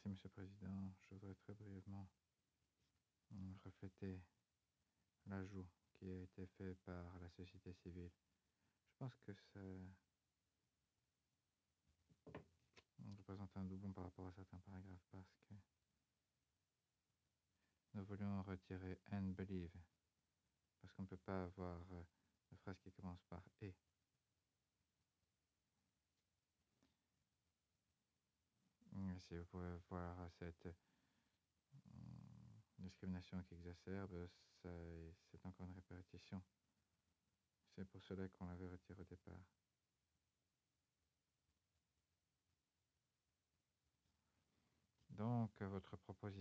Merci, Monsieur le Président. Je voudrais très brièvement refléter l'ajout qui a été fait par la société civile. Je pense que ça représente un doublon par rapport à certains paragraphes parce que nous voulions retirer and believe parce qu'on ne peut pas avoir une phrase qui commence par et. Si vous pouvez voir cette discrimination qui exacerbe, c'est encore une répétition. C'est pour cela qu'on l'avait retiré au départ. Donc, votre proposition